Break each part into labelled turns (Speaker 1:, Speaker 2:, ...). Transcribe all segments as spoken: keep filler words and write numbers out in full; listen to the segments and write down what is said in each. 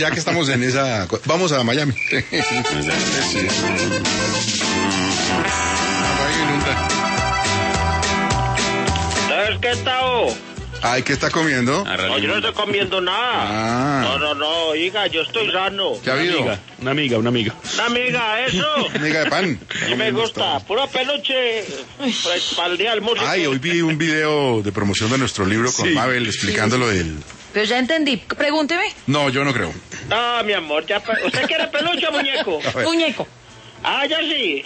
Speaker 1: ya que estamos en esa... Vamos a Miami. Sí.
Speaker 2: ¿Sabes qué, Tao?
Speaker 1: Ay, ¿qué está comiendo?
Speaker 2: No, yo no estoy comiendo nada.
Speaker 1: Ah.
Speaker 2: No, no, no, oiga, yo estoy sano.
Speaker 1: ¿Qué ha habido?
Speaker 3: Una amiga, una amiga.
Speaker 2: Una amiga, eso.
Speaker 1: Amiga de pan.
Speaker 2: Sí me gusta, puro peluche para el día del músico.
Speaker 1: Ay, hoy vi un video de promoción de nuestro libro con
Speaker 3: Sí.
Speaker 1: Mabel explicándolo del...
Speaker 4: Pero ya entendí. Pregúnteme.
Speaker 1: No, yo no creo.
Speaker 2: No, mi amor, ya pe- ¿usted quiere peluche o muñeco?
Speaker 1: A ver.
Speaker 4: Muñeco.
Speaker 2: Ah, ya sí.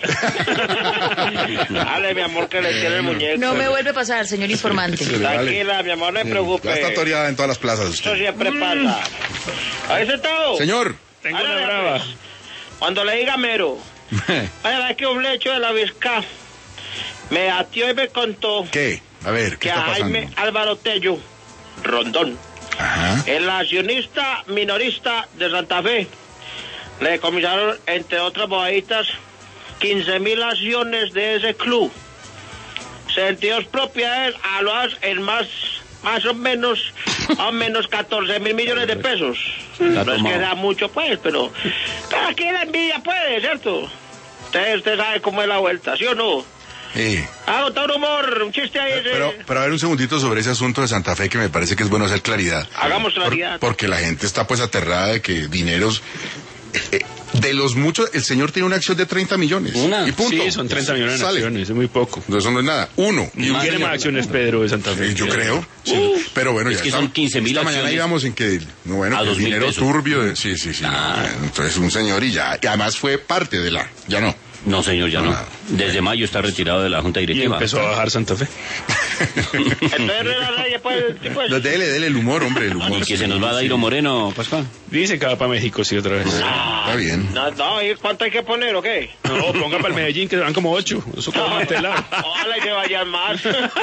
Speaker 2: Dale, mi amor, que le quiere el muñeco.
Speaker 4: No me vuelve a pasar, señor informante.
Speaker 2: Tranquila, mi amor, no se preocupe.
Speaker 1: Ya está toreada en todas las plazas
Speaker 2: Eso
Speaker 1: usted.
Speaker 2: siempre pasa. ¿Habéis sentado?
Speaker 1: Señor.
Speaker 3: Tengo
Speaker 2: Ahora,
Speaker 3: una brava.
Speaker 2: pues, cuando le diga mero, vaya, es que un lecho de la Vizca me atió y me contó
Speaker 1: ¿Qué? A ver, ¿qué
Speaker 2: que
Speaker 1: está
Speaker 2: a
Speaker 1: pasando?
Speaker 2: Jaime Álvaro Tello Rondón,
Speaker 1: Ajá.
Speaker 2: el accionista minorista de Santa Fe, le decomisaron, entre otras bobaditas, quince mil acciones de ese club, sentidos propiedades valuadas en más, más o menos, a menos catorce mil millones de pesos. No es que sea mucho, pues, pero cada quien la envidia puede, ¿cierto? Usted, usted sabe cómo es la vuelta, ¿sí o no?
Speaker 1: Sí.
Speaker 2: Ah, contar un humor, un chiste ahí. ese.
Speaker 1: Pero, pero a ver un segundito sobre ese asunto de Santa Fe que me parece que es bueno hacer claridad.
Speaker 2: Hagamos
Speaker 1: Por-
Speaker 2: claridad.
Speaker 1: porque la gente está pues aterrada de que dineros... eh, de los muchos, el señor tiene una acción de treinta millones.
Speaker 3: Una.
Speaker 1: Y punto.
Speaker 3: Sí, son treinta millones de
Speaker 1: Sale.
Speaker 3: acciones, es muy poco.
Speaker 1: No, eso no es nada. Uno.
Speaker 3: ¿Y tiene más acciones Pedro de Santa Fe?
Speaker 1: Eh, Yo creo. Sí. Pero bueno,
Speaker 5: Es
Speaker 1: ya
Speaker 5: que
Speaker 1: está-
Speaker 5: son quince mil
Speaker 1: esta mañana
Speaker 5: acciones
Speaker 1: íbamos en que, no, bueno,
Speaker 5: a
Speaker 1: que
Speaker 5: dos mil
Speaker 1: dinero
Speaker 5: pesos.
Speaker 1: turbio. de- sí, sí, sí. no,
Speaker 5: Ah.
Speaker 1: entonces un señor y ya. Y además fue parte de la. Ya no.
Speaker 5: No, señor, ya no.
Speaker 1: Ah.
Speaker 5: Desde mayo está retirado de la Junta
Speaker 3: Y
Speaker 5: Directiva.
Speaker 3: empezó a bajar Santa Fe.
Speaker 2: Entonces, Reyes, pues, pues,
Speaker 1: No, dele, dele el humor, hombre, el humor.
Speaker 5: Y que se nos va Dairo Moreno, Pascual.
Speaker 3: Dice que va para México, sí, otra vez.
Speaker 1: Está bien.
Speaker 2: no, no, ¿y cuánto hay que poner o qué?
Speaker 3: No, ponga para el Medellín, que van como ocho. Eso como mantelar.
Speaker 2: Ojalá y que vayan más.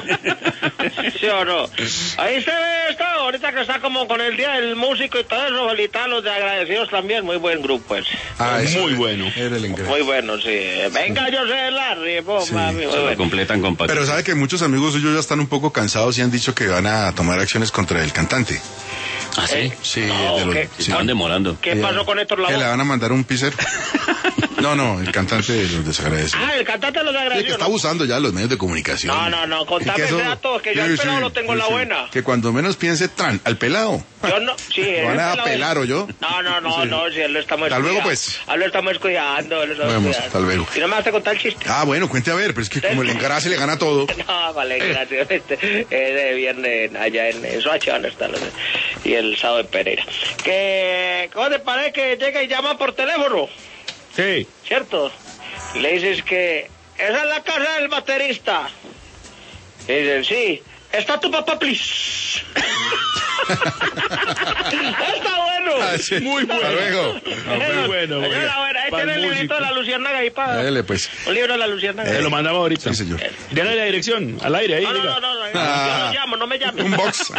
Speaker 2: ¿Sí o no? Ahí se ve esto, ahorita que está como con el Día del Músico y todo eso, felicitar a los de agradecidos también, muy buen grupo, pues.
Speaker 1: Ah, eso
Speaker 3: Muy bueno.
Speaker 1: Era el ingreso.
Speaker 2: Muy bueno, sí. Venga, yo sé Larry, po, mami, muy
Speaker 5: Se lo
Speaker 2: bueno.
Speaker 5: completan con Patricia.
Speaker 1: Pero sabe que muchos amigos suyos ya están un poco cansados y han dicho que van a tomar acciones contra el cantante.
Speaker 5: ¿Ah, sí?
Speaker 2: Eh,
Speaker 1: Sí,
Speaker 2: No,
Speaker 1: de los-
Speaker 2: ¿qué?
Speaker 1: sí.
Speaker 5: Estaban demorando.
Speaker 2: ¿Qué pasó con Héctor
Speaker 1: ¿Que le
Speaker 2: Lavoe?
Speaker 1: van a mandar un piser? No, no, el cantante de los desagradecidos.
Speaker 2: Ah, el cantante de los
Speaker 1: Sí, que
Speaker 2: agradecidos.
Speaker 1: está
Speaker 2: ¿no?
Speaker 1: abusando ya de los medios de comunicación.
Speaker 2: No, no, no, contame
Speaker 1: Y que eso-
Speaker 2: ese dato, que yo
Speaker 1: sí,
Speaker 2: el pelado
Speaker 1: sí,
Speaker 2: lo tengo en la
Speaker 1: sí,
Speaker 2: buena.
Speaker 1: Que cuando menos piense, tran, al pelado.
Speaker 2: Yo no, sí,
Speaker 1: Lo van
Speaker 2: él
Speaker 1: a
Speaker 2: está la-
Speaker 1: pelar, ¿o yo?
Speaker 2: No, no, no,
Speaker 1: Sí.
Speaker 2: no, si él lo estamos
Speaker 1: Hasta luego,
Speaker 2: cuidando.
Speaker 1: pues.
Speaker 2: A él lo estamos cuidando, él lo estamos
Speaker 1: Nos vemos,
Speaker 2: cuidando.
Speaker 1: hasta luego.
Speaker 2: Y no me vas a contar el chiste.
Speaker 1: Ah, bueno, cuente a ver, pero es que como el engrase le gana todo.
Speaker 2: No, vale, gracias. Este, eh, de viernes allá en, en Soacha, ¿dónde está? Y el sábado en Pereira. Que, ¿cómo te parece que llega y llama por teléfono?
Speaker 3: Sí.
Speaker 2: ¿Cierto? Y le dices que esa es la casa del baterista. Y dicen, sí. ¿Está tu papá, please? Está bueno.
Speaker 1: Ah, sí.
Speaker 3: Muy bueno.
Speaker 1: Hasta luego.
Speaker 3: Muy bueno,
Speaker 2: Esa es
Speaker 3: bueno.
Speaker 2: la buena. Ahí
Speaker 3: Pa'l
Speaker 2: tiene el librito
Speaker 3: músico.
Speaker 2: de la Luciérnaga ahí para...
Speaker 1: Dele, pues.
Speaker 2: Un libro de la Luciérnaga.
Speaker 3: Te lo mandamos ahorita.
Speaker 1: Sí, señor.
Speaker 3: Dale la dirección, al aire ahí,
Speaker 2: No, no,
Speaker 3: diga.
Speaker 2: no, no, no,
Speaker 1: Ah.
Speaker 2: yo no llamo, no me llame.
Speaker 1: Un box.